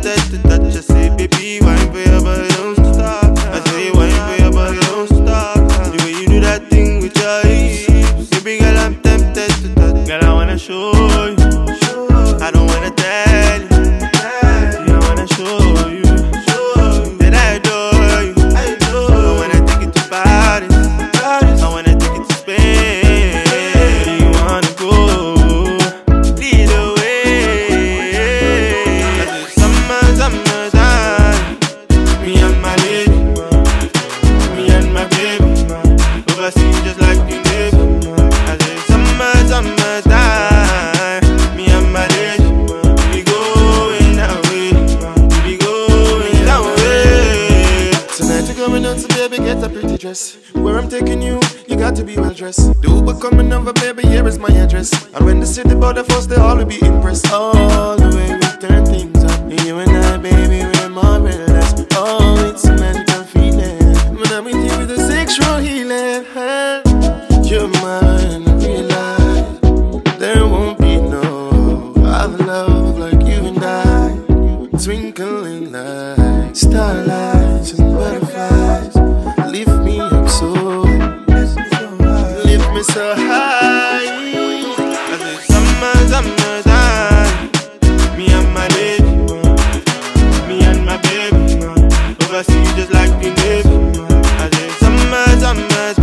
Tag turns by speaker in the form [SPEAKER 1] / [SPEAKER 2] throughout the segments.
[SPEAKER 1] tempted to touch. I say, baby, wine for your body, don't stop. I say, wine for your body, don't stop. The way you do that thing with your hips, baby girl, I'm tempted to touch. Girl, I wanna show you, I don't wanna tell you. I wanna show you that I adore you. I wanna take it to Paris, I wanna take it to Spain. Where you wanna go? Lead the way. I say summertime, me and my lady, me and my baby, overseas just like you live. I say summertime, me and my lady, we going away, we going away.
[SPEAKER 2] Tonight you're coming out, so baby, get a pretty dress. Where I'm taking you, you got to be well dressed. The Uber coming over, baby, here is my address. And when they see the border first, they all will be impressed. All the way we turn things up. You and I, baby, we're more than less. Oh, it's a mental feeling. When I'm with you, with a sexual healing. You're mine, I realize there won't be no other love like you and I. Twinkling like starlights and butterflies. Lift me up so, lift me so high.
[SPEAKER 1] I say summertime, me and my lady, me and my baby, overseas just like you live. I say summertime,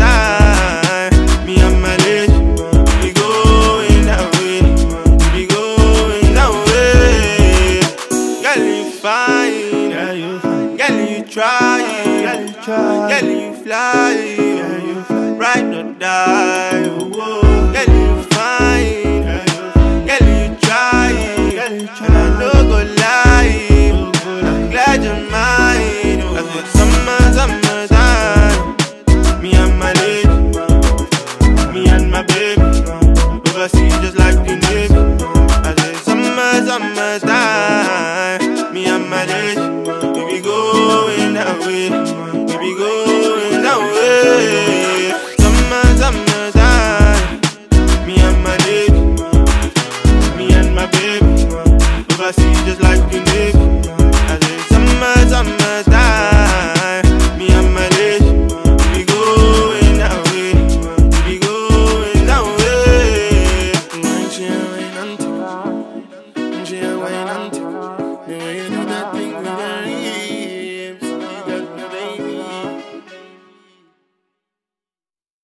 [SPEAKER 1] me and my lady, we going away, we going away. Girl, you fine, girl, you try, girl, you fly, ride or die. Girl, you fine, girl, you try, and I no go lie. I'm glad you're mine. I said summertime, me and my lady, me and my baby, overseas just like you live. I said summertime, me and my lady, we be going away, we be going away. Summertime, me and my lady, me and my baby, overseas just like you live. I say summertime, me and my lady, we be going away, we be going away.
[SPEAKER 2] She a wine and